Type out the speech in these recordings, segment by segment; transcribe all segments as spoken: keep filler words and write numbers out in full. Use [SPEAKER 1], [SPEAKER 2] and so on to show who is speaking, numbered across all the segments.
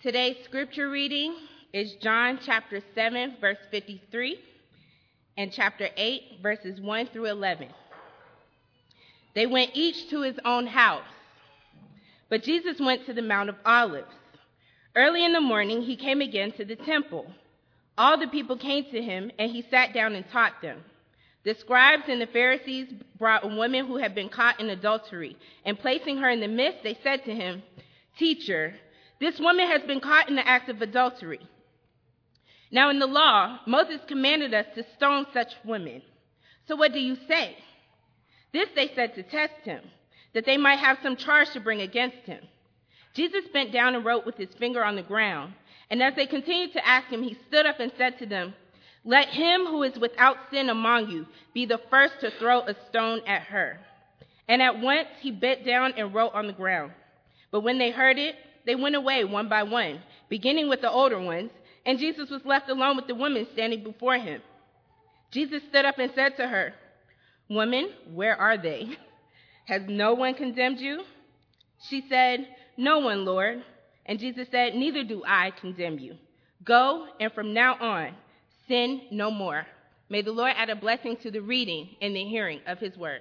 [SPEAKER 1] Today's scripture reading is John chapter seven, verse fifty-three, and chapter eight, verses one through eleven. They went each to his own house, but Jesus went to the Mount of Olives. Early in the morning, he came again to the temple. All the people came to him, and he sat down and taught them. The scribes and the Pharisees brought a woman who had been caught in adultery, and placing her in the midst, they said to him, "Teacher, this woman has been caught in the act of adultery. Now in the law, Moses commanded us to stone such women. So what do you say?" This they said to test him, that they might have some charge to bring against him. Jesus bent down and wrote with his finger on the ground. And as they continued to ask him, he stood up and said to them, "Let him who is without sin among you be the first to throw a stone at her." And at once he bent down and wrote on the ground. But when they heard it, they went away one by one, beginning with the older ones, and Jesus was left alone with the woman standing before him. Jesus stood up and said to her, "Woman, where are they? Has no one condemned you?" She said, "No one, Lord." And Jesus said, "Neither do I condemn you. Go, and from now on, sin no more." May the Lord add a blessing to the reading and the hearing of his word.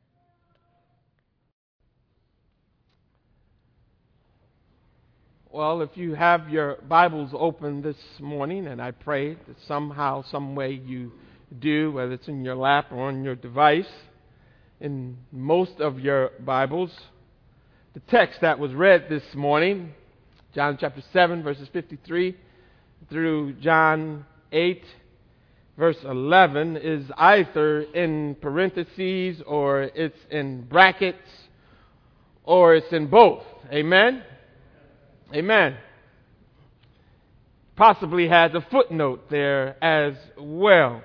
[SPEAKER 2] Well, if you have your Bibles open this morning, and I pray that somehow, some way you do, whether it's in your lap or on your device, in most of your Bibles, the text that was read this morning, John chapter seven, verses fifty-three through John eight, verse eleven, is either in parentheses or it's in brackets or it's in both. Amen? Amen. Possibly has a footnote there as well,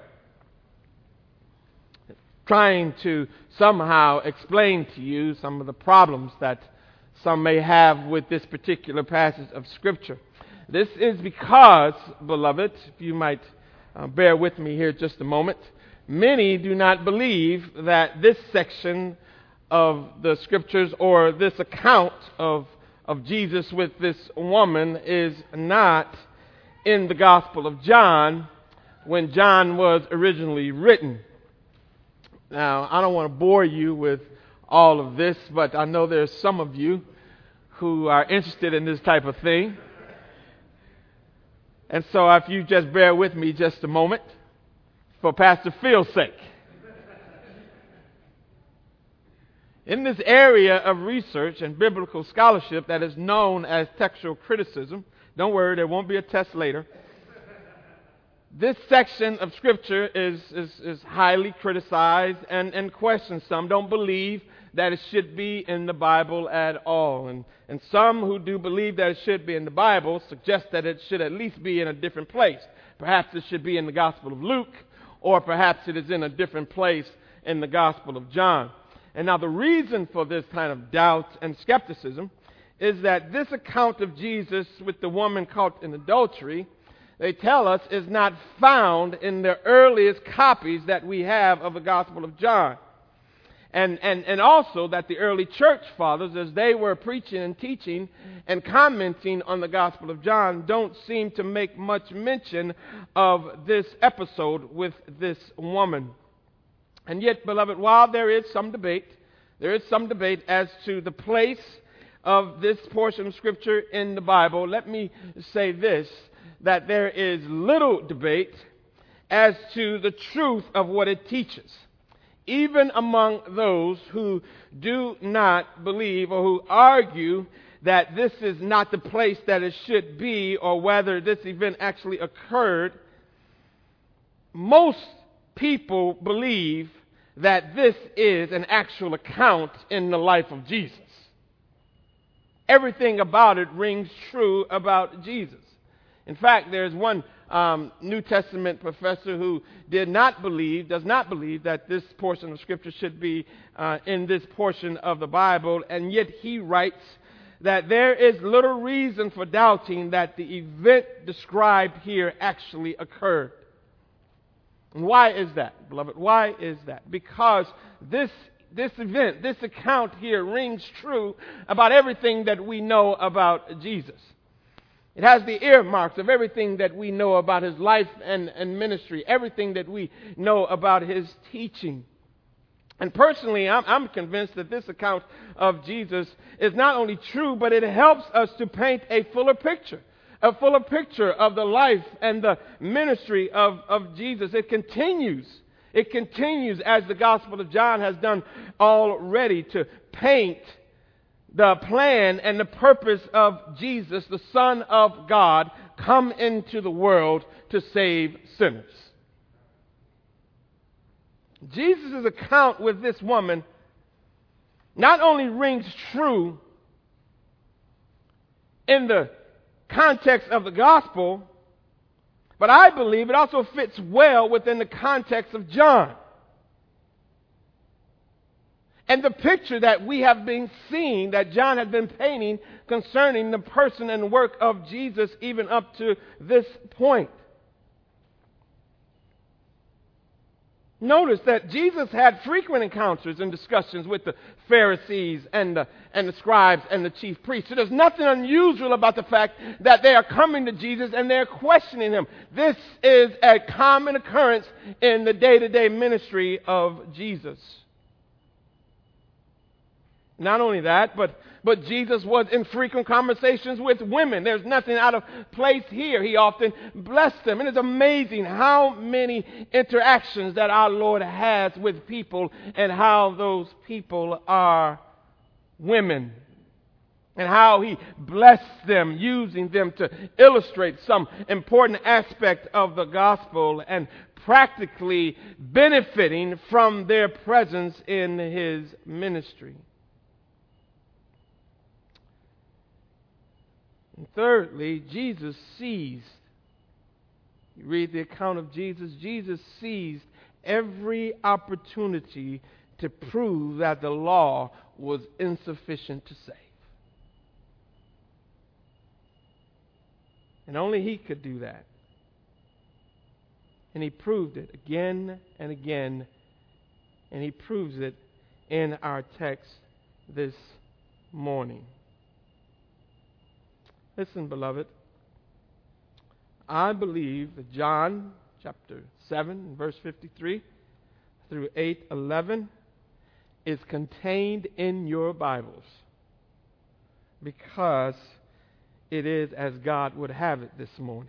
[SPEAKER 2] trying to somehow explain to you some of the problems that some may have with this particular passage of Scripture. This is because, beloved, if you might uh, bear with me here just a moment, many do not believe that this section of the Scriptures or this account of of Jesus with this woman is not in the Gospel of John when John was originally written. Now, I don't want to bore you with all of this, but I know there's some of you who are interested in this type of thing. And so if you just bear with me just a moment for Pastor Phil's sake. In this area of research and biblical scholarship that is known as textual criticism, don't worry, there won't be a test later. This section of Scripture is, is, is highly criticized and, and questioned. Some don't believe that it should be in the Bible at all. And, and some who do believe that it should be in the Bible suggest that it should at least be in a different place. Perhaps it should be in the Gospel of Luke, or perhaps it is in a different place in the Gospel of John. And now the reason for this kind of doubt and skepticism is that this account of Jesus with the woman caught in adultery, they tell us, is not found in the earliest copies that we have of the Gospel of John. And, and, and also that the early church fathers, as they were preaching and teaching and commenting on the Gospel of John, don't seem to make much mention of this episode with this woman. And yet, beloved, while there is some debate, there is some debate as to the place of this portion of Scripture in the Bible, let me say this, that there is little debate as to the truth of what it teaches, even among those who do not believe or who argue that this is not the place that it should be or whether this event actually occurred. Most people believe that this is an actual account in the life of Jesus. Everything about it rings true about Jesus. In fact, there's one um, New Testament professor who did not believe, does not believe that this portion of Scripture should be uh, in this portion of the Bible, and yet he writes that there is little reason for doubting that the event described here actually occurred. And why is that, beloved? Why is that? Because this this event, this account here rings true about everything that we know about Jesus. It has the earmarks of everything that we know about his life and, and ministry, everything that we know about his teaching. And personally, I'm, I'm convinced that this account of Jesus is not only true, but it helps us to paint a fuller picture, a fuller picture of the life and the ministry of, of Jesus. It continues, it continues as the Gospel of John has done already to paint the plan and the purpose of Jesus, the Son of God, come into the world to save sinners. Jesus' account with this woman not only rings true in the context of the gospel, but I believe it also fits well within the context of John. And the picture that we have been seeing, that John has been painting concerning the person and work of Jesus even up to this point. Notice that Jesus had frequent encounters and discussions with the Pharisees and the, and the scribes and the chief priests. So there's nothing unusual about the fact that they are coming to Jesus and they're questioning him. This is a common occurrence in the day-to-day ministry of Jesus. Not only that, but, but Jesus was in frequent conversations with women. There's nothing out of place here. He often blessed them. And it's amazing how many interactions that our Lord has with people and how those people are women. And how he blessed them, using them to illustrate some important aspect of the gospel and practically benefiting from their presence in his ministry. And thirdly, Jesus seized. You read the account of Jesus. Jesus seized every opportunity to prove that the law was insufficient to save. And only he could do that. And he proved it again and again. And he proves it in our text this morning. Listen, beloved, I believe that John chapter seven, verse fifty-three through eight eleven is contained in your Bibles because it is as God would have it this morning.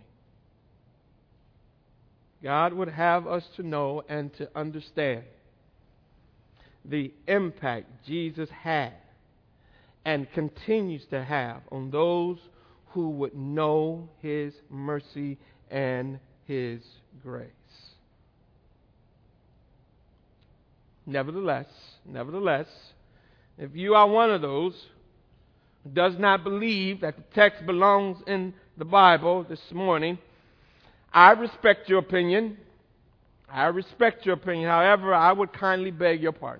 [SPEAKER 2] God would have us to know and to understand the impact Jesus had and continues to have on those who would know his mercy and his grace. Nevertheless, nevertheless, if you are one of those who does not believe that the text belongs in the Bible this morning, I respect your opinion. I respect your opinion. However, I would kindly beg your pardon.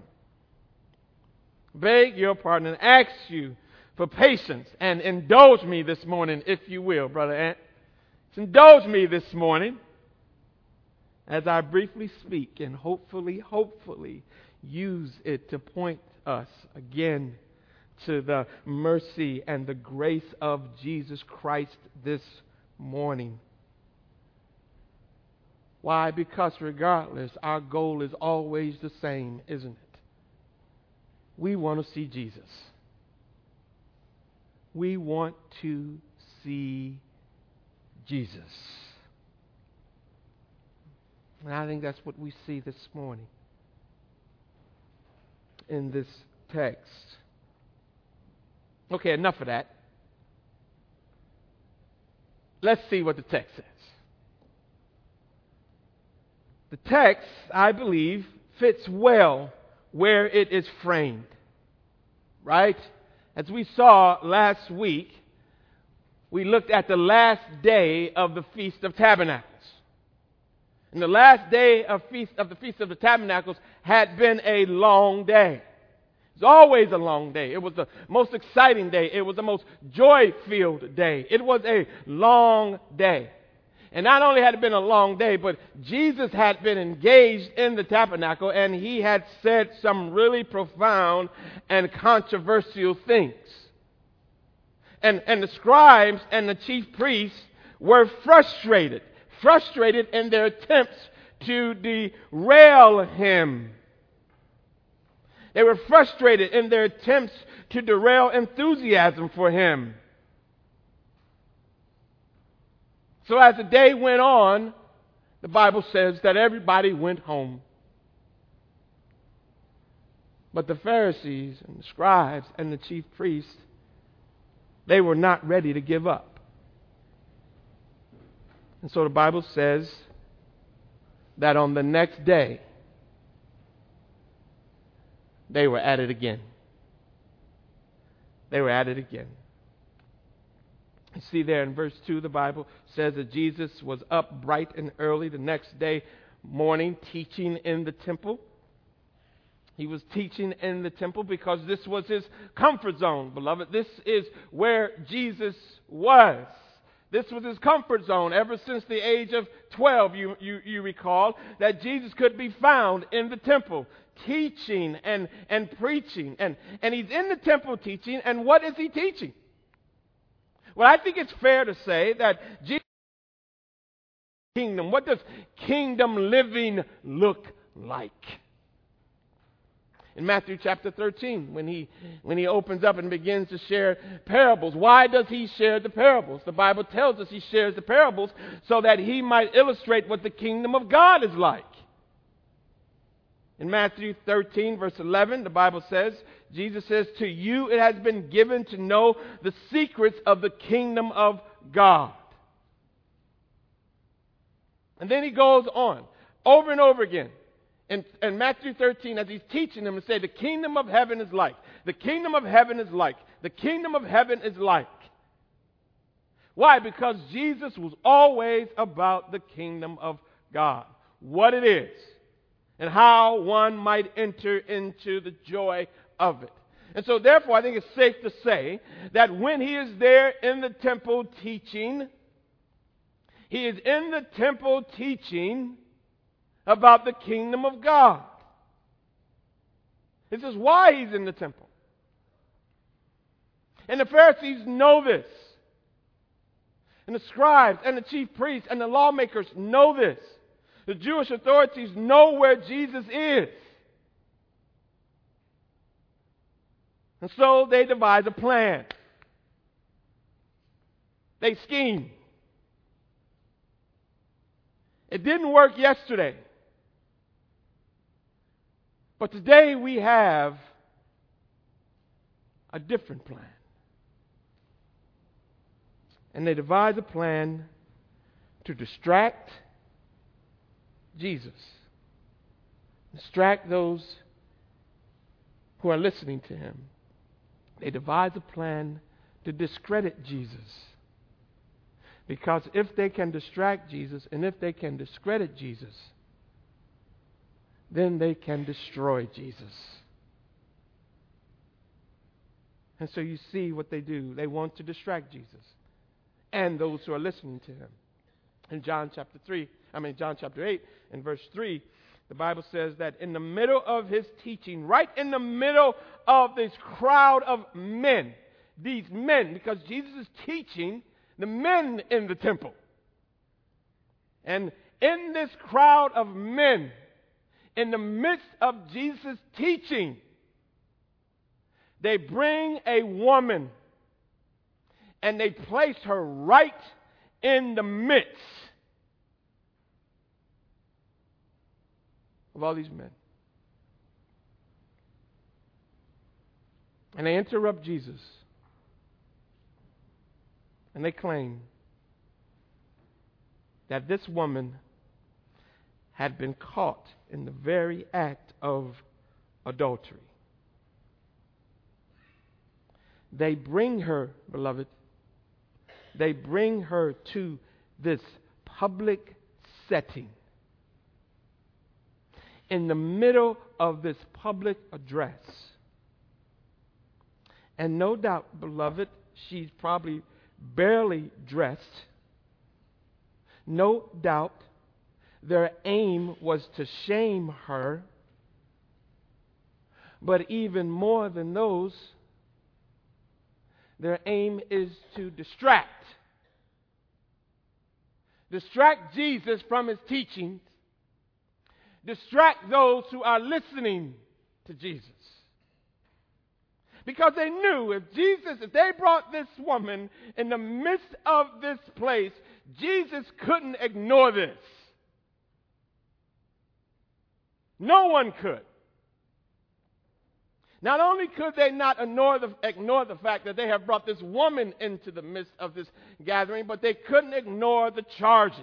[SPEAKER 2] Beg your pardon and ask you for patience and indulge me this morning, if you will, Brother Ant. Indulge me this morning as I briefly speak and hopefully, hopefully use it to point us again to the mercy and the grace of Jesus Christ this morning. Why? Because regardless, our goal is always the same, isn't it? We want to see Jesus. We want to see Jesus. And I think that's what we see this morning in this text. Okay, enough of that. Let's see what the text says. The text, I believe, fits well where it is framed. Right? As we saw last week, we looked at the last day of the Feast of Tabernacles. And the last day of, feast, of the Feast of the Tabernacles had been a long day. It was always a long day. It was the most exciting day. It was the most joy-filled day. It was a long day. And not only had it been a long day, but Jesus had been engaged in the tabernacle and he had said some really profound and controversial things. and, and the scribes and the chief priests were frustrated, frustrated in their attempts to derail him. They were frustrated in their attempts to derail enthusiasm for him. So as the day went on, the Bible says that everybody went home. But the Pharisees and the scribes and the chief priests, they were not ready to give up. And so the Bible says that on the next day, they were at it again. They were at it again. You see there in verse two, the Bible says that Jesus was up bright and early the next day morning teaching in the temple. He was teaching in the temple because this was his comfort zone, beloved. This is where Jesus was. This was his comfort zone ever since the age of twelve, you, you, you recall, that Jesus could be found in the temple teaching and, and preaching. And, and he's in the temple teaching, and what is he teaching? Well, I think it's fair to say that Jesus kingdom. What does kingdom living look like? In Matthew chapter thirteen, when he when he opens up and begins to share parables. Why does he share the parables? The Bible tells us he shares the parables so that he might illustrate what the kingdom of God is like. In Matthew thirteen, verse eleven, the Bible says, Jesus says, "To you it has been given to know the secrets of the kingdom of God." And then he goes on, over and over again. In, in Matthew thirteen, as he's teaching them, and say, the kingdom of heaven is like, the kingdom of heaven is like, the kingdom of heaven is like. Why? Because Jesus was always about the kingdom of God, what it is, and how one might enter into the joy of it. And so therefore, I think it's safe to say that when he is there in the temple teaching, he is in the temple teaching about the kingdom of God. This is why he's in the temple. And the Pharisees know this. And the scribes and the chief priests and the lawmakers know this. The Jewish authorities know where Jesus is. And so they devise a plan. They scheme. It didn't work yesterday. But today we have a different plan. And they devise a plan to distract Jesus. Distract those who are listening to him. They devise a plan to discredit Jesus. Because if they can distract Jesus and if they can discredit Jesus, then they can destroy Jesus. And so you see what they do. They want to distract Jesus and those who are listening to him. In John chapter three, I mean John chapter eight, in verse three, the Bible says that in the middle of his teaching, right in the middle of this crowd of men, these men, because Jesus is teaching the men in the temple. And in this crowd of men, in the midst of Jesus' teaching, they bring a woman and they place her right in the midst of all these men. And they interrupt Jesus. And they claim that this woman had been caught in the very act of adultery. They bring her, beloved, they bring her to this public setting. In the middle of this public address. And no doubt, beloved, she's probably barely dressed. No doubt their aim was to shame her. But even more than those, Their aim is to distract. Distract Jesus from his teachings. Distract those who are listening to Jesus. Because they knew if Jesus, if they brought this woman in the midst of this place, Jesus couldn't ignore this. No one could. Not only could they not ignore the, ignore the fact that they have brought this woman into the midst of this gathering, but they couldn't ignore the charges.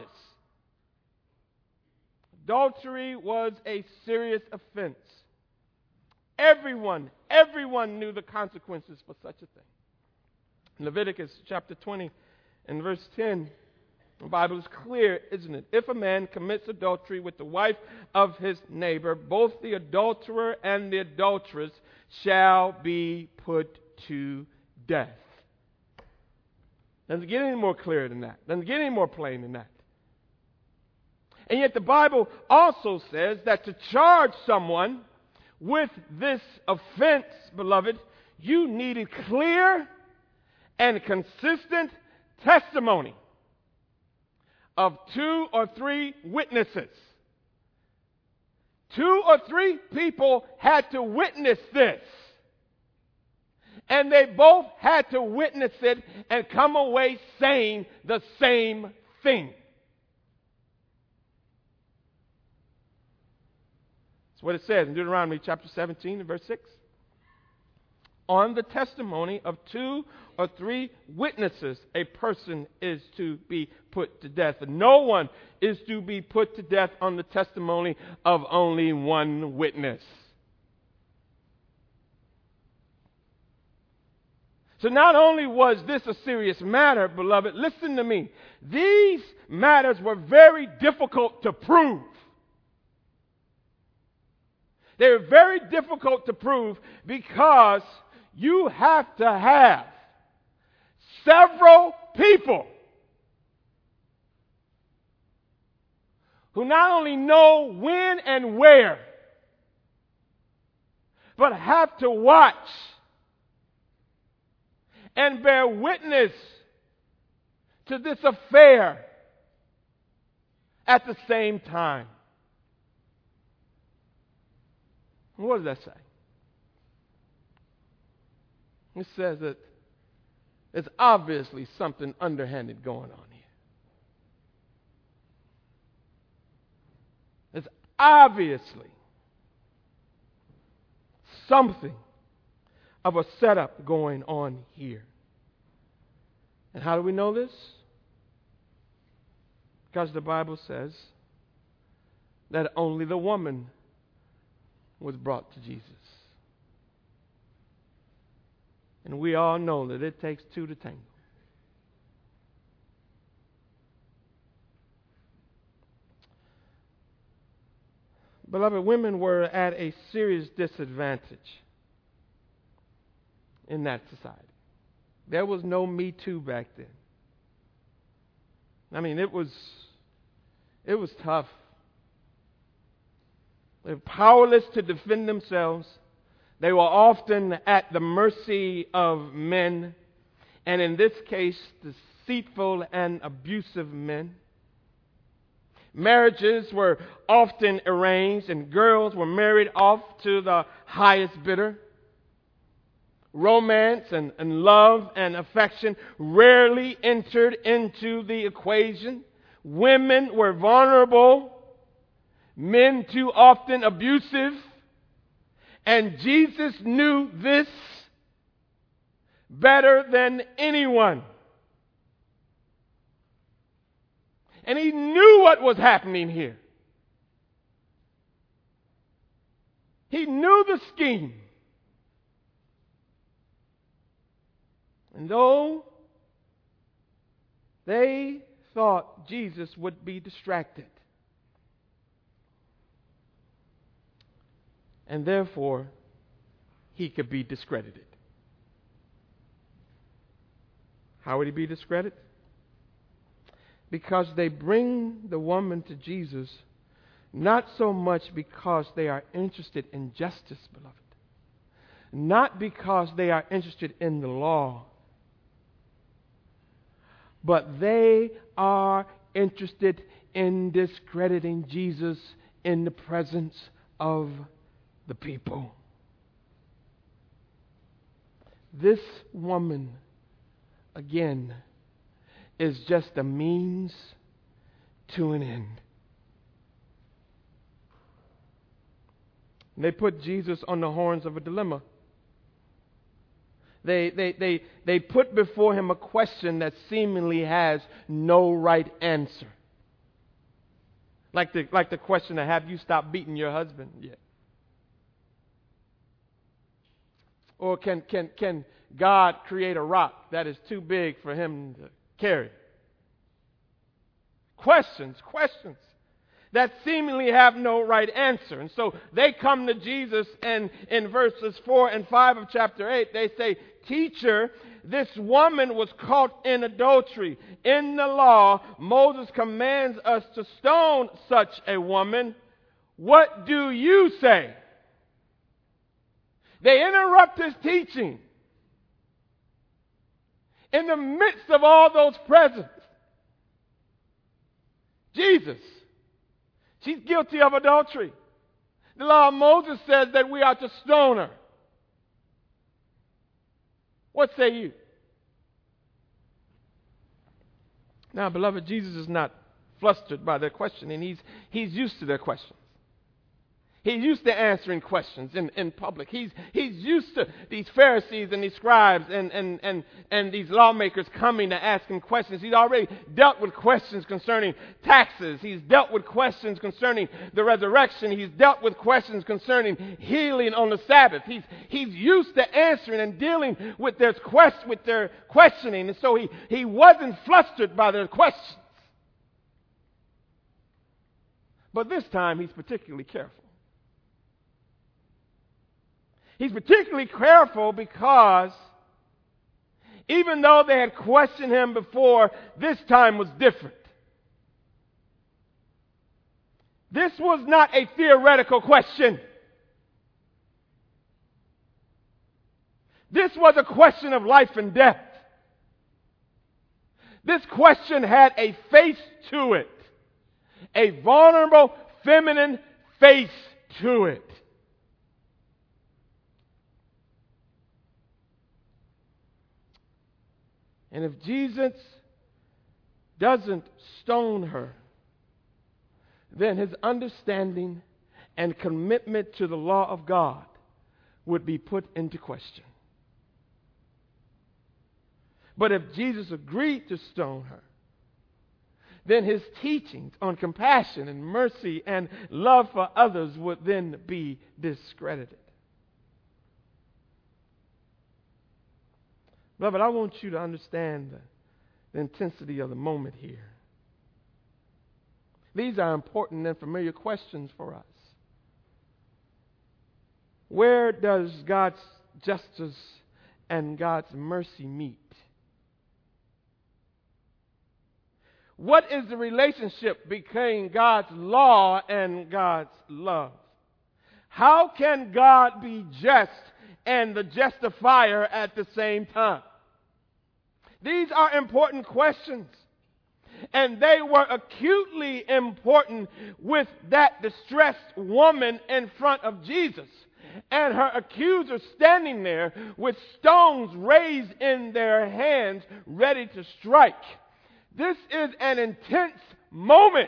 [SPEAKER 2] Adultery was a serious offense. Everyone, everyone knew the consequences for such a thing. In Leviticus chapter twenty and verse ten, the Bible is clear, isn't it? If a man commits adultery with the wife of his neighbor, both the adulterer and the adulteress shall be put to death. Doesn't get any more clear than that. Doesn't get any more plain than that. And yet the Bible also says that to charge someone with this offense, beloved, you needed clear and consistent testimony of two or three witnesses. Two or three people had to witness this. And they both had to witness it and come away saying the same thing. That's what it says in Deuteronomy chapter seventeen and verse six. On the testimony of two or three witnesses, a person is to be put to death. And no one is to be put to death on the testimony of only one witness. So not only was this a serious matter, beloved, listen to me. These matters were very difficult to prove. They were very difficult to prove because you have to have several people who not only know when and where, but have to watch and bear witness to this affair at the same time. What does that say? It says that there's obviously something underhanded going on here. There's obviously something of a setup going on here. And how do we know this? Because the Bible says that only the woman was brought to Jesus. And we all know that it takes two to tango. Beloved, women were at a serious disadvantage in that society. There was no Me Too back then. I mean, it was it was tough. They were powerless to defend themselves. They were often at the mercy of men, and in this case, deceitful and abusive men. Marriages were often arranged, and girls were married off to the highest bidder. Romance and, and love and affection rarely entered into the equation. Women were vulnerable, men too often abusive. And Jesus knew this better than anyone. And he knew what was happening here. He knew the scheme. And though they thought Jesus would be distracted, and therefore he could be discredited. How would he be discredited? Because they bring the woman to Jesus not so much because they are interested in justice, beloved. Not because they are interested in the law. but they are interested in discrediting Jesus in the presence of the people. This woman, again, is just a means to an end. They put Jesus on the horns of a dilemma. They, they, they, they put before him a question that seemingly has no right answer. Like the, like the question of, have you stopped beating your husband yet? Or can, can, can God create a rock that is too big for him to carry? Questions, questions that seemingly have no right answer. And so they come to Jesus, and in verses four and five of chapter eight, they say, "Teacher, this woman was caught in adultery. In the law, Moses commands us to stone such a woman. What do you say?" They interrupt his teaching in the midst of all those present. Jesus, she's guilty of adultery. The law of Moses says that we are to stone her. What say you? Now, beloved, Jesus is not flustered by their questioning. He's, he's used to their questions. He's used to answering questions in, in public. He's, he's used to these Pharisees and these scribes and, and, and, and these lawmakers coming to ask him questions. He's already dealt with questions concerning taxes. He's dealt with questions concerning the resurrection. He's dealt with questions concerning healing on the Sabbath. He's, he's used to answering and dealing with their, quest, with their questioning. And so he, he wasn't flustered by their questions. But this time he's particularly careful. He's particularly careful because even though they had questioned him before, this time was different. This was not a theoretical question. This was a question of life and death. This question had a face to it, a vulnerable, feminine face to it. And if Jesus doesn't stone her, then his understanding and commitment to the law of God would be put into question. But if Jesus agreed to stone her, then his teachings on compassion and mercy and love for others would then be discredited. Beloved, I want you to understand the, the intensity of the moment here. These are important and familiar questions for us. Where does God's justice and God's mercy meet? What is the relationship between God's law and God's love? How can God be just and the justifier at the same time? These are important questions. And they were acutely important with that distressed woman in front of Jesus, and her accusers standing there with stones raised in their hands ready to strike. This is an intense moment.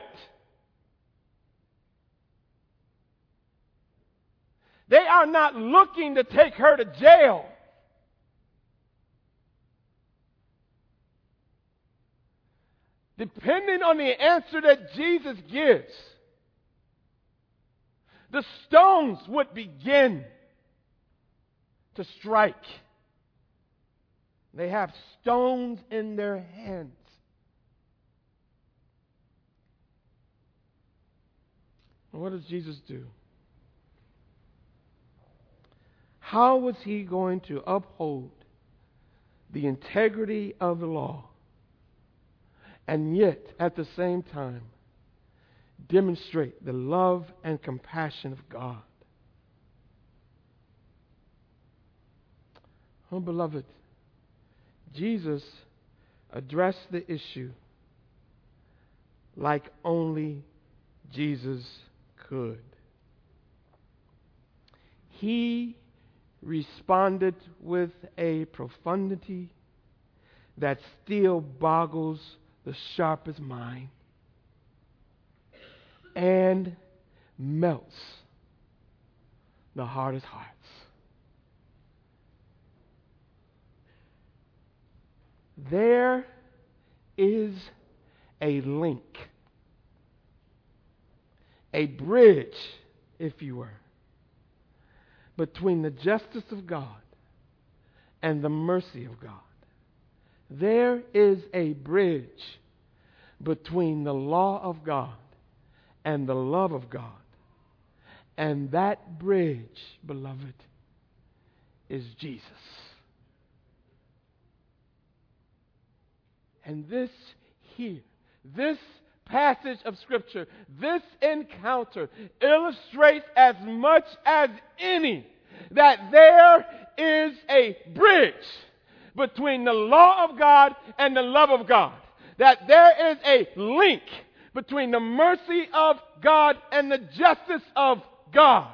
[SPEAKER 2] They are not looking to take her to jail. Depending on the answer that Jesus gives, the stones would begin to strike. They have stones in their hands. And what does Jesus do? How was he going to uphold the integrity of the law and yet at the same time demonstrate the love and compassion of God? Oh, beloved, Jesus address the issue like only Jesus could. He responded with a profundity that still boggles the sharpest mind and melts the hardest hearts. There is a link, a bridge, if you were, between the justice of God and the mercy of God. There is a bridge between the law of God and the love of God. And that bridge, beloved, is Jesus. And this here, this passage of Scripture, this encounter illustrates as much as any that there is a bridge between the law of God and the love of God. That there is a link between the mercy of God and the justice of God.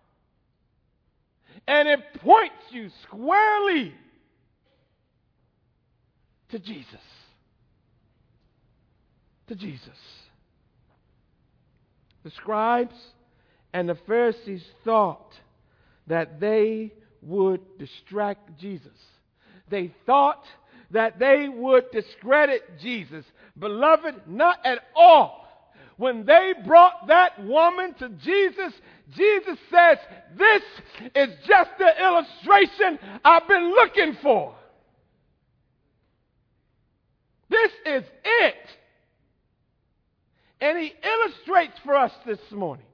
[SPEAKER 2] And it points you squarely to Jesus. To Jesus. The scribes and the Pharisees thought that they would distract Jesus. They thought that they would discredit Jesus. Beloved, not at all. When they brought that woman to Jesus, Jesus says, "This is just the illustration I've been looking for. This is it." And he illustrates for us this morning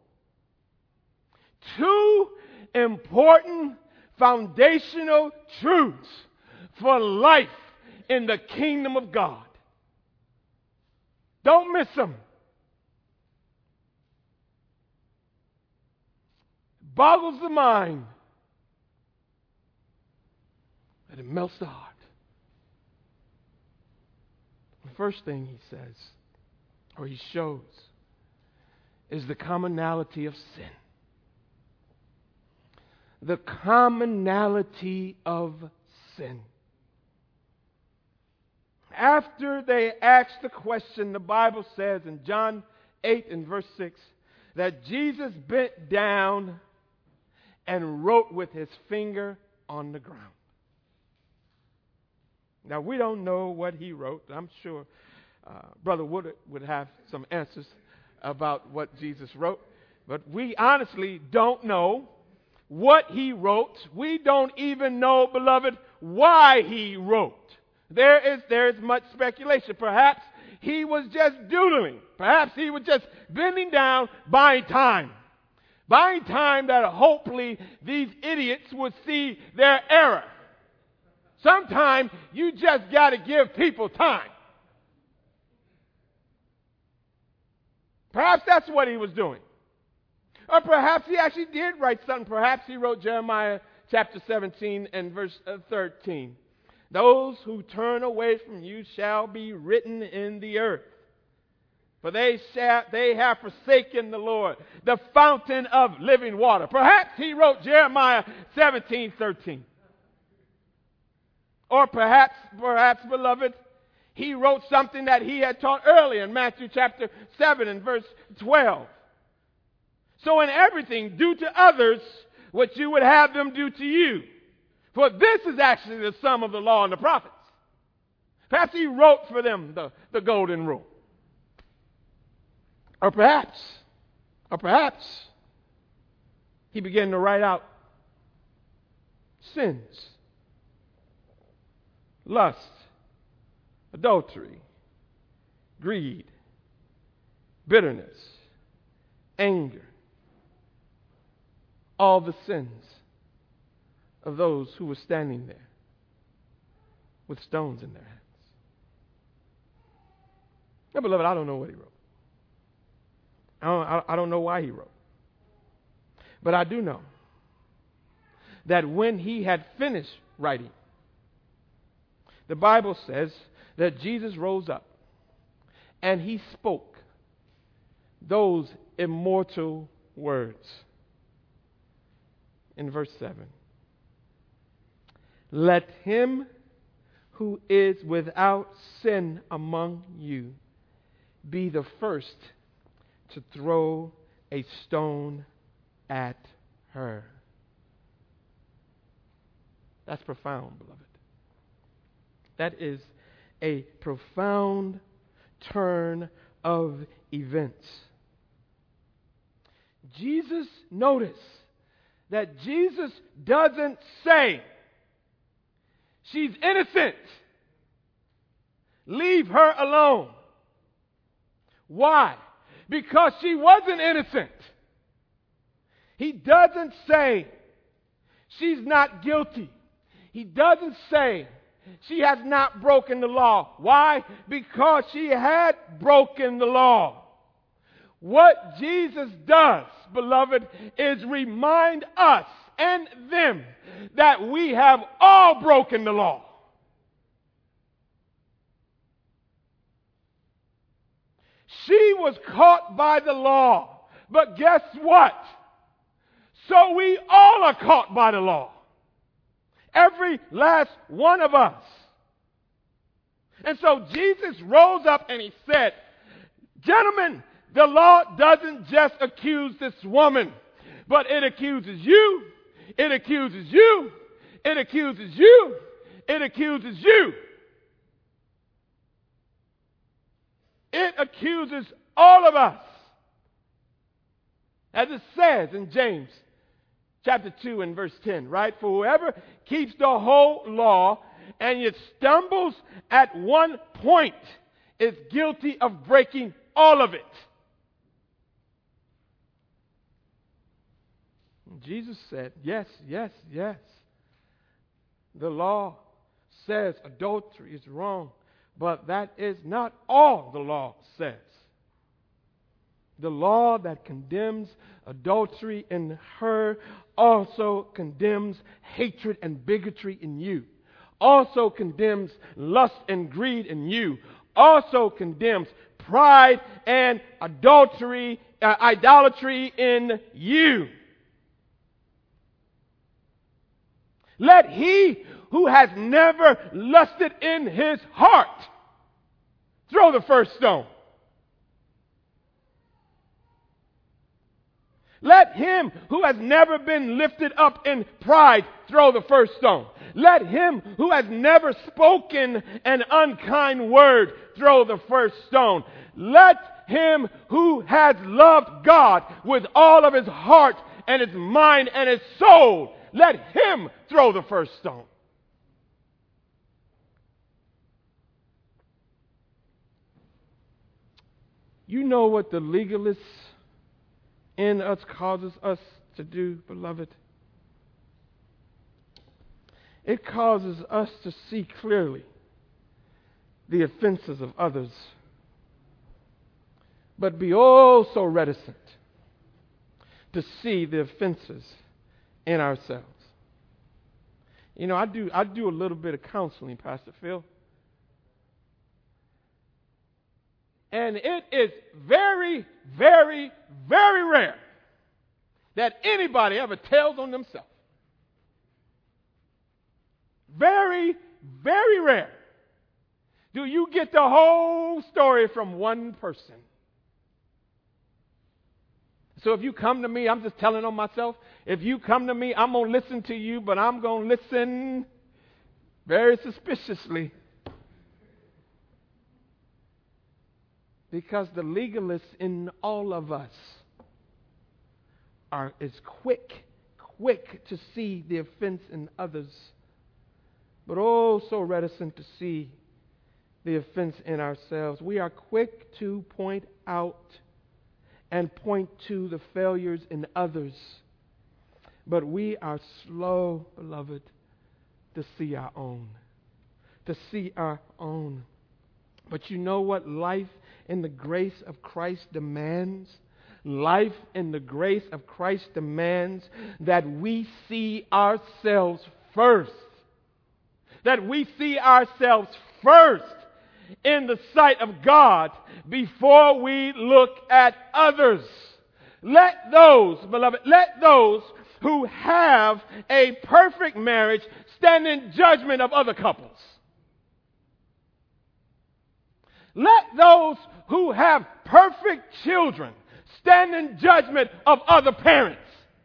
[SPEAKER 2] two important foundational truths for life in the kingdom of God. Don't miss them. Boggles the mind, and it melts the heart. The first thing he says, or he shows, is the commonality of sin. The commonality of sin. After they asked the question, the Bible says in John eight and verse six, that Jesus bent down and wrote with his finger on the ground. Now, we don't know what he wrote. I'm sure uh, Brother Wood would have some answers about what Jesus wrote. But we honestly don't know what he wrote. We don't even know, beloved, why he wrote. There is, there is much speculation. Perhaps he was just doodling. Perhaps he was just bending down, buying time. Buying time that hopefully these idiots would see their error. Sometimes you just got to give people time. Perhaps that's what he was doing. Or perhaps he actually did write something. Perhaps he wrote Jeremiah chapter seventeen and verse thirteen. Those who turn away from you shall be written in the earth. For they shall, they have forsaken the Lord, the fountain of living water. Perhaps he wrote Jeremiah seventeen thirteen. Or perhaps, perhaps, beloved, he wrote something that he had taught earlier in Matthew chapter seven and verse twelve. So in everything, do to others what you would have them do to you. For this is actually the sum of the law and the prophets. Perhaps he wrote for them the, the golden rule. Or perhaps, or perhaps, he began to write out sins, lust, adultery, greed, bitterness, anger, all the sins of those who were standing there with stones in their hands. Now, beloved, I don't know what he wrote. I don't, I don't know why he wrote. But I do know that when he had finished writing, the Bible says that Jesus rose up and he spoke those immortal words. In verse seven, let him who is without sin among you be the first to throw a stone at her. That's profound, beloved. That is a profound turn of events. Jesus, notice that Jesus doesn't say, she's innocent, leave her alone. Why? Because she wasn't innocent. He doesn't say she's not guilty. He doesn't say she has not broken the law. Why? Because she had broken the law. What Jesus does, beloved, is remind us and them that we have all broken the law. She was caught by the law, but guess what? So we all are caught by the law. Every last one of us. And so Jesus rose up and he said, gentlemen, the law doesn't just accuse this woman, but it accuses you, it accuses you, it accuses you, it accuses you. It accuses all of us. As it says in James chapter two and verse ten, right? For whoever keeps the whole law and yet stumbles at one point is guilty of breaking all of it. Jesus said, yes, yes, yes. The law says adultery is wrong, but that is not all the law says. The law that condemns adultery in her also condemns hatred and bigotry in you, also condemns lust and greed in you, also condemns pride and adultery, uh, idolatry in you. Let he who has never lusted in his heart throw the first stone. Let him who has never been lifted up in pride throw the first stone. Let him who has never spoken an unkind word throw the first stone. Let him who has loved God with all of his heart and his mind and his soul, let him throw the first stone. You know what the legalists in us causes us to do, beloved? It causes us to see clearly the offenses of others, but be oh so reticent to see the offenses in ourselves. You know, I do I do a little bit of counseling, Pastor Phil. And it is very, very, very rare that anybody ever tells on themselves. Very, very rare do you get the whole story from one person. So if you come to me, I'm just telling on myself. If you come to me, I'm going to listen to you, but I'm going to listen very suspiciously. Because the legalists in all of us are is quick, quick to see the offense in others, but oh so reticent to see the offense in ourselves. We are quick to point out and point to the failures in others, but we are slow, beloved, to see our own. To see our own. But you know what life in the grace of Christ demands? Life in the grace of Christ demands that we see ourselves first. That we see ourselves first in the sight of God before we look at others. Let those, beloved, let those who have a perfect marriage stand in judgment of other couples. Let those who have perfect children stand in judgment of other parents.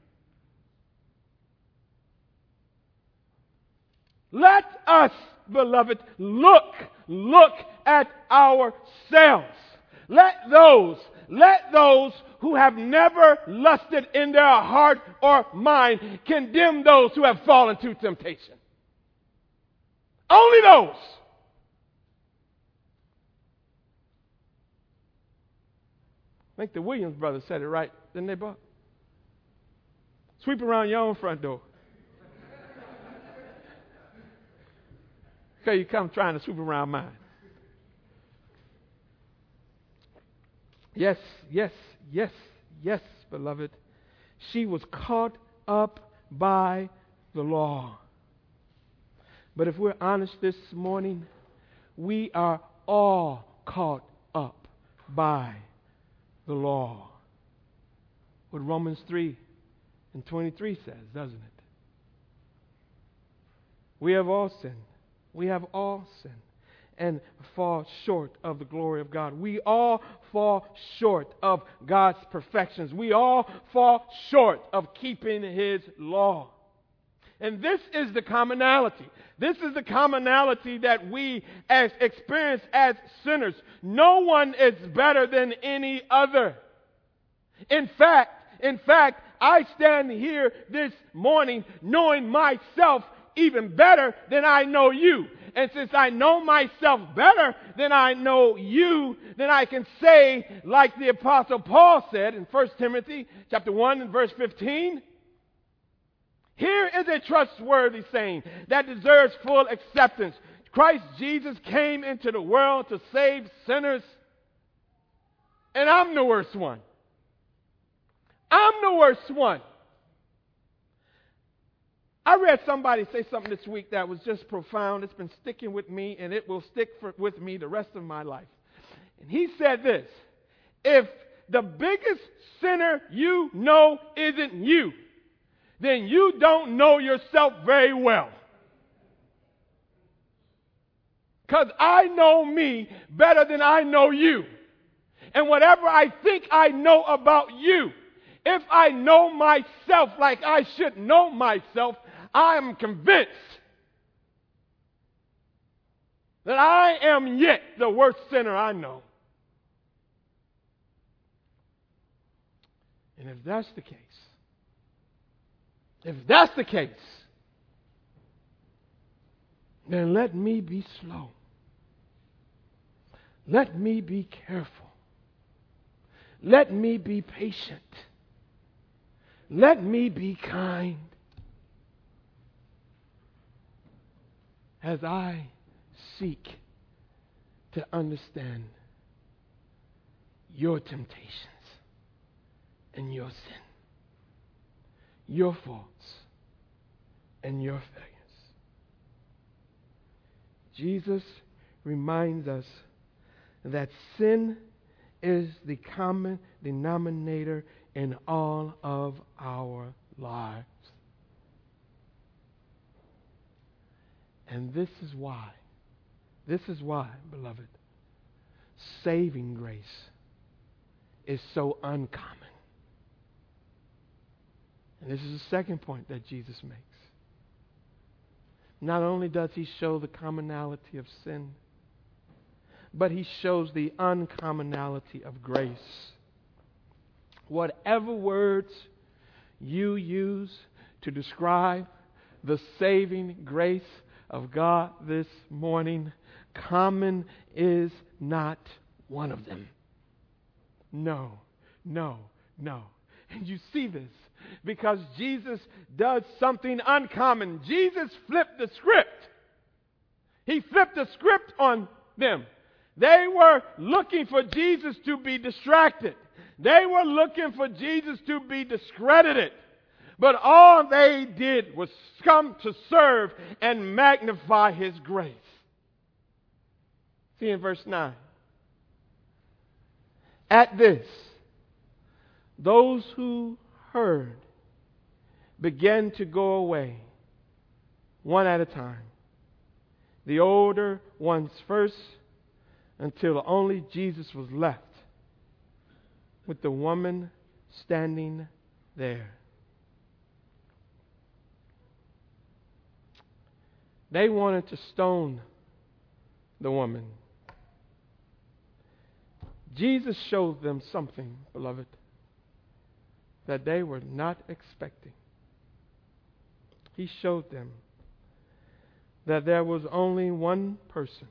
[SPEAKER 2] Let us, beloved, look, look at ourselves. Let those, let those who have never lusted in their heart or mind condemn those who have fallen to temptation. Only those. I think the Williams brothers said it right, didn't they, Bob? Sweep around your own front door. Okay, you come trying to sweep around mine. Yes, yes, yes, yes, beloved. She was caught up by the law. But if we're honest this morning, we are all caught up by the law. What Romans three and twenty-three says, doesn't it? We have all sinned. We have all sinned and fall short of the glory of God. We all fall short of God's perfections. We all fall short of keeping His law. And this is the commonality. This is the commonality that we as experience as sinners. No one is better than any other. In fact, in fact, I stand here this morning knowing myself even better than I know you. And since I know myself better than I know you, then I can say, like the Apostle Paul said in First Timothy chapter one and verse fifteen, here is a trustworthy saying that deserves full acceptance. Christ Jesus came into the world to save sinners, and I'm the worst one. I'm the worst one. I read somebody say something this week that was just profound. It's been sticking with me, and it will stick for, with me the rest of my life. And he said this: if the biggest sinner you know isn't you, then you don't know yourself very well. Because I know me better than I know you. And whatever I think I know about you, if I know myself like I should know myself, I am convinced that I am yet the worst sinner I know. And if that's the case, if that's the case, then let me be slow. Let me be careful. Let me be patient. Let me be kind. As I seek to understand your temptations and your sin, your faults and your failures. Jesus reminds us that sin is the common denominator in all of our lives. And this is why, this is why, beloved, saving grace is so uncommon. And this is the second point that Jesus makes. Not only does he show the commonality of sin, but he shows the uncommonality of grace. Whatever words you use to describe the saving grace of God this morning, common is not one of them. No, no, no. And you see this because Jesus does something uncommon. Jesus flipped the script. He flipped the script on them. They were looking for Jesus to be distracted. They were looking for Jesus to be discredited. But all they did was come to serve and magnify His grace. See in verse nine. At this, those who heard began to go away, one at a time, the older ones first, until only Jesus was left, with the woman standing there. They wanted to stone the woman. Jesus showed them something, beloved, that they were not expecting. He showed them that there was only one person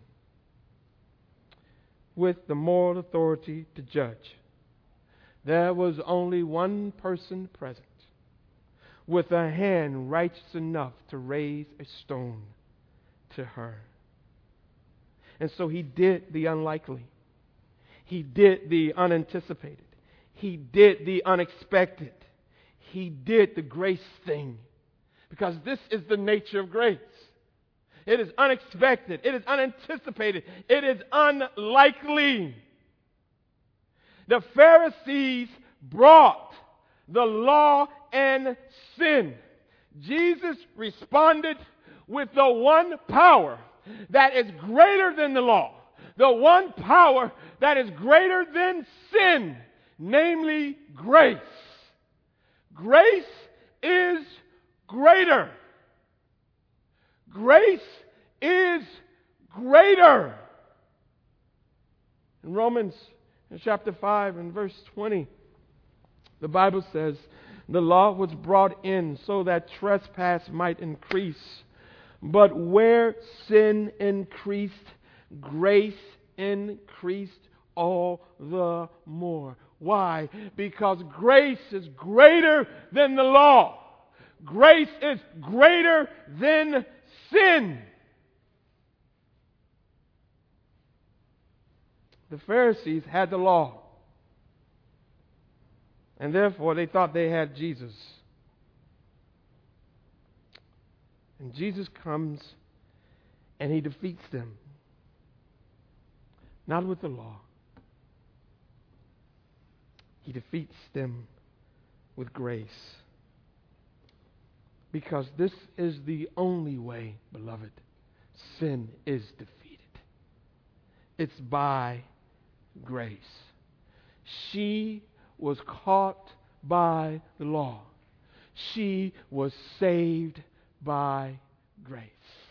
[SPEAKER 2] with the moral authority to judge. There was only one person present with a hand righteous enough to raise a stone to her. And so he did the unlikely. He did the unanticipated. He did the unexpected. He did the grace thing. Because this is the nature of grace. It is unexpected. It is unanticipated. It is unlikely. The Pharisees brought the law and sin. Jesus responded with the one power that is greater than the law. The one power that is greater than sin. Namely, grace. Grace is greater. Grace is greater. In Romans in chapter five and verse twenty, the Bible says, the law was brought in so that trespass might increase. But where sin increased, grace increased all the more. Why? Because grace is greater than the law. Grace is greater than sin. The Pharisees had the law. And therefore they thought they had Jesus. And Jesus comes and he defeats them. Not with the law. He defeats them with grace. Because this is the only way, beloved, sin is defeated. It's by grace. She was caught by the law. She was saved by grace.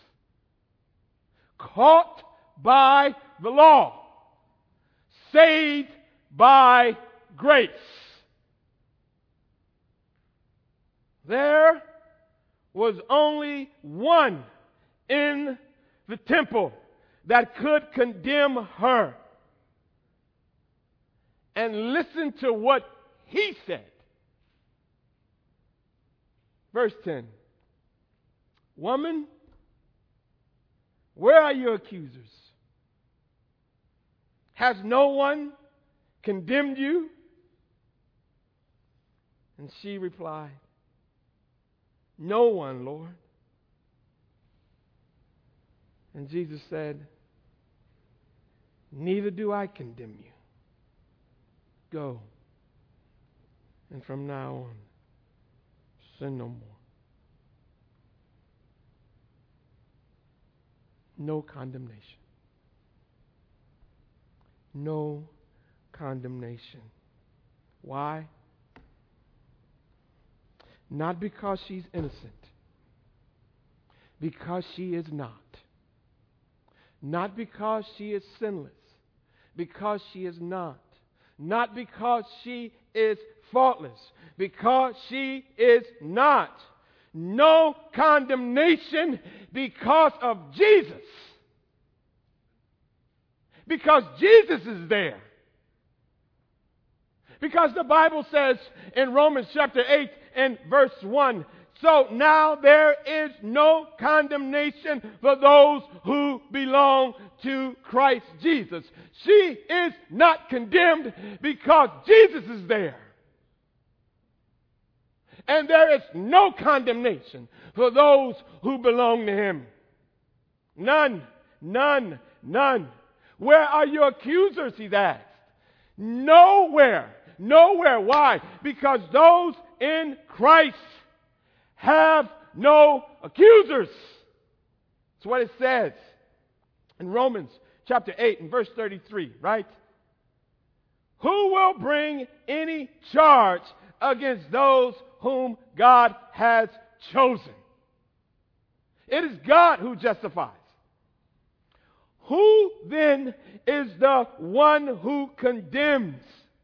[SPEAKER 2] Caught by the law. Saved by grace. There was only one in the temple that could condemn her. And listen to what he said. Verse ten. Woman, where are your accusers? Has no one condemned you? And she replied, no one, Lord. And Jesus said, neither do I condemn you. Go. And from now on, sin no more. No condemnation. No condemnation. Why? Not because she's innocent. Because she is not. Not because she is sinless. Because she is not. Not because she is faultless. Because she is not. No condemnation because of Jesus. Because Jesus is there. Because the Bible says in Romans chapter eight and verse one, so now there is no condemnation for those who belong to Christ Jesus. She is not condemned because Jesus is there. And there is no condemnation for those who belong to Him. None, none, none. Where are your accusers, he's asked. Nowhere. Nowhere. Why? Because those in Christ have no accusers. That's what it says in Romans chapter eight and verse thirty-three, right? Who will bring any charge against those whom God has chosen? It is God who justifies. Who then is the one who condemns?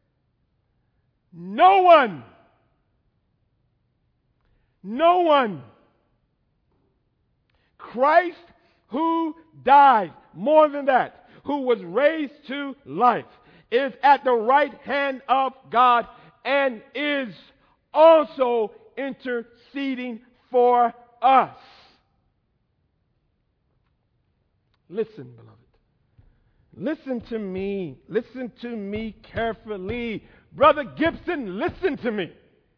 [SPEAKER 2] No one. No one. Christ, who died, more than that, who was raised to life, is at the right hand of God and is also interceding for us. Listen, beloved. Listen to me. Listen to me carefully. Brother Gibson, listen to me.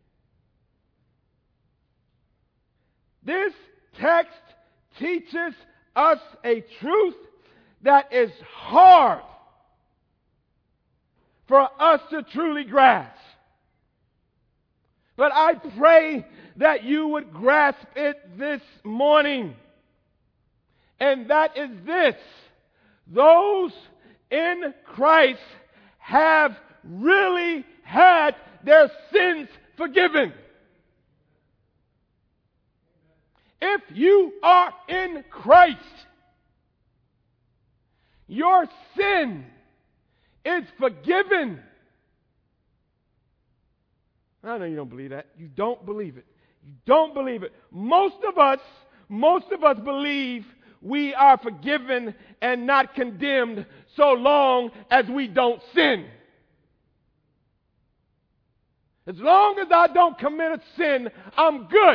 [SPEAKER 2] This text teaches us a truth that is hard for us to truly grasp. But I pray that you would grasp it this morning. And that is this: those in Christ have really had their sins forgiven. If you are in Christ, your sin is forgiven. I know you don't believe that. You don't believe it. You don't believe it. Most of us, most of us believe we are forgiven and not condemned so long as we don't sin. As long as I don't commit a sin, I'm good.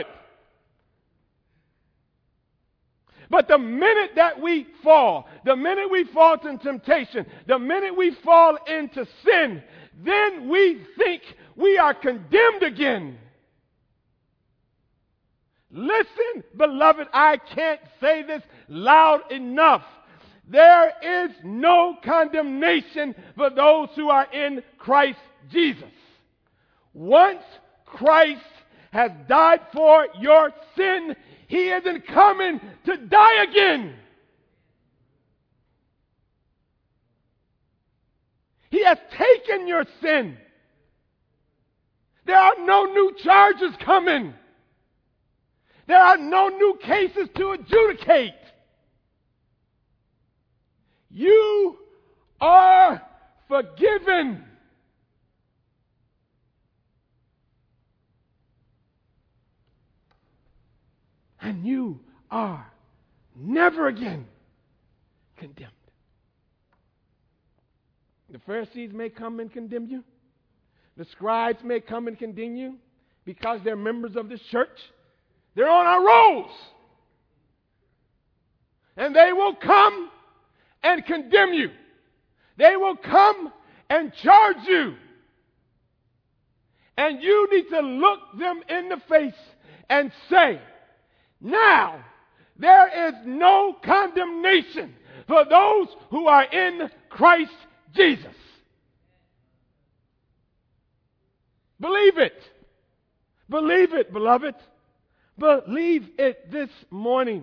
[SPEAKER 2] But the minute that we fall, the minute we fall into temptation, the minute we fall into sin, then we think we are condemned again. Listen, beloved, I can't say this loud enough. There is no condemnation for those who are in Christ Jesus. Once Christ has died for your sin, He isn't coming to die again. He has taken your sin. There are no new charges coming. There are no new cases to adjudicate. You are forgiven. And you are never again condemned. The Pharisees may come and condemn you. The scribes may come and condemn you because they're members of this church. They're on our rolls. And they will come and condemn you. They will come and charge you. And you need to look them in the face and say, now, there is no condemnation for those who are in Christ Jesus. Believe it. Believe it, beloved. Believe it this morning.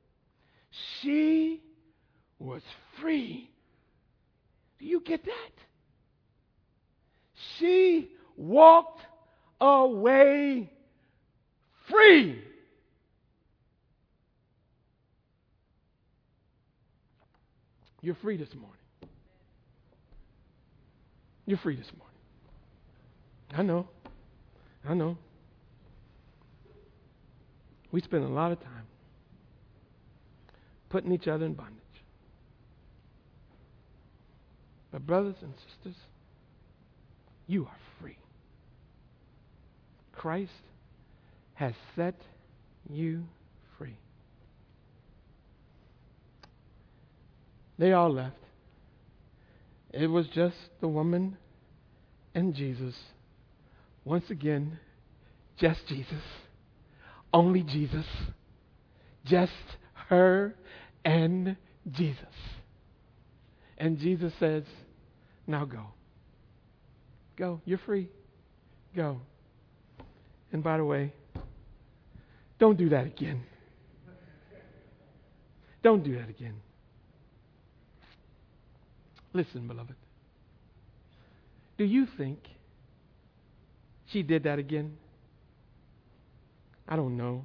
[SPEAKER 2] She was free. Do you get that? She walked away free. You're free this morning. You're free this morning. I know. I know. We spend a lot of time putting each other in bondage. But brothers and sisters, you are free. Christ has set you free. They all left. It was just the woman and Jesus. Once again, just Jesus. Only Jesus. Just her and Jesus. And Jesus says, now go. Go. You're free. Go. And by the way, don't do that again. Don't do that again. Listen, beloved. Do you think she did that again? I don't know.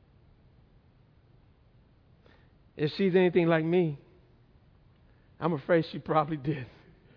[SPEAKER 2] If she's anything like me, I'm afraid she probably did.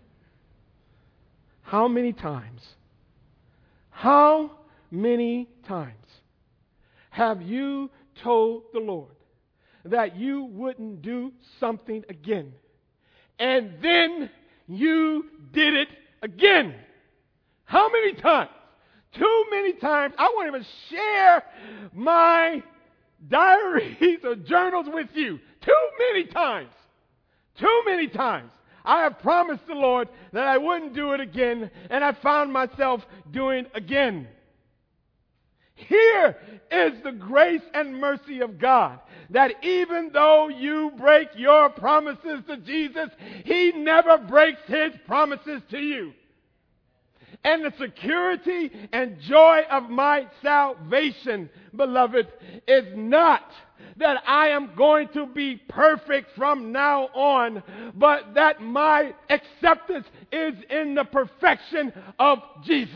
[SPEAKER 2] How many times, how many times have you told the Lord that you wouldn't do something again, and then you did it again? How many times? Too many times. I won't even share my diaries or journals with you. Too many times. Too many times. I have promised the Lord that I wouldn't do it again, and I found myself doing it again. Here is the grace and mercy of God, that even though you break your promises to Jesus, He never breaks His promises to you. And the security and joy of my salvation, beloved, is not that I am going to be perfect from now on, but that my acceptance is in the perfection of Jesus.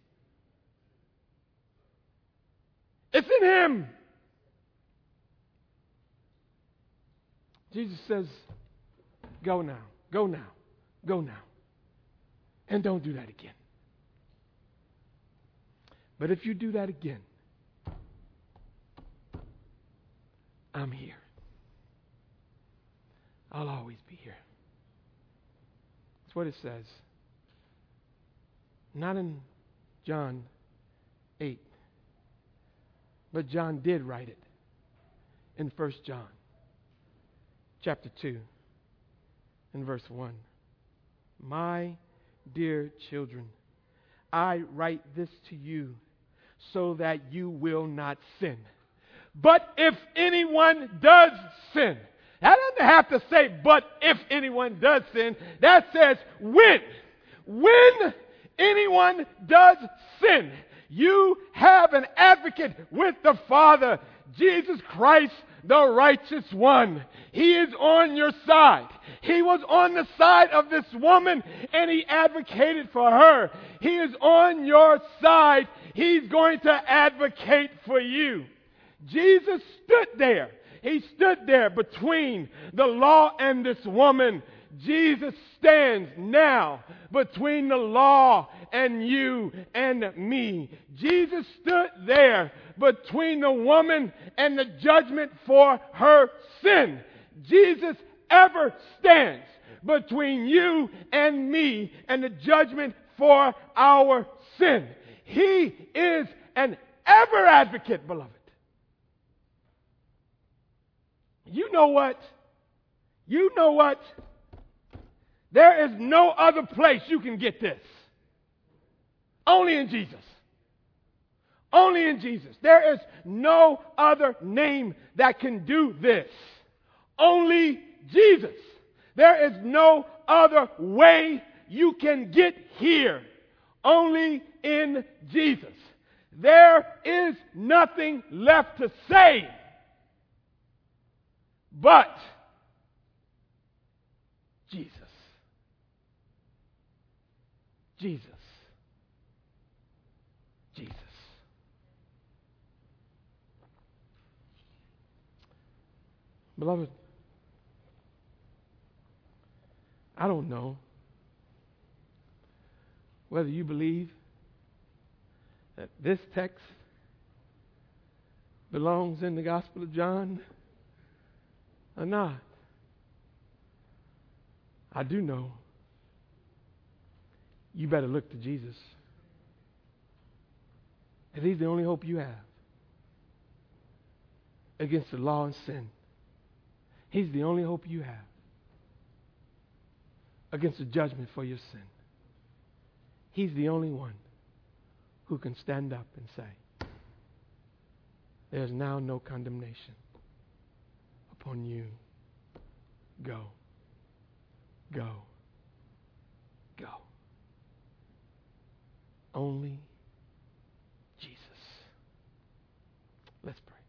[SPEAKER 2] It's in Him. Jesus says, go now, go now, go now. And don't do that again. But if you do that again, I'm here. I'll always be here. That's what it says. Not in John eight. But John did write it in First John chapter two and verse one. My dear children, I write this to you so that you will not sin. But if anyone does sin, that doesn't have to say, but if anyone does sin. That says when. When anyone does sin, you have an advocate with the Father, Jesus Christ, the righteous one. He is on your side. He was on the side of this woman, and He advocated for her. He is on your side. He's going to advocate for you. Jesus stood there. He stood there between the law and this woman. Jesus stands now between the law and you and me. Jesus stood there between the woman and the judgment for her sin. Jesus ever stands between you and me and the judgment for our sin. He is an ever advocate, beloved. You know what? You know what? There is no other place you can get this. Only in Jesus. Only in Jesus. There is no other name that can do this. Only Jesus. There is no other way you can get here. Only in Jesus. There is nothing left to say but Jesus. Jesus. Jesus. Beloved, I don't know whether you believe that this text belongs in the Gospel of John or not. I do know you better look to Jesus, because He's the only hope you have against the law and sin. He's the only hope you have against the judgment for your sin. He's the only one who can stand up and say, there's now no condemnation upon you. Go. go. Go. Only Jesus. Let's pray.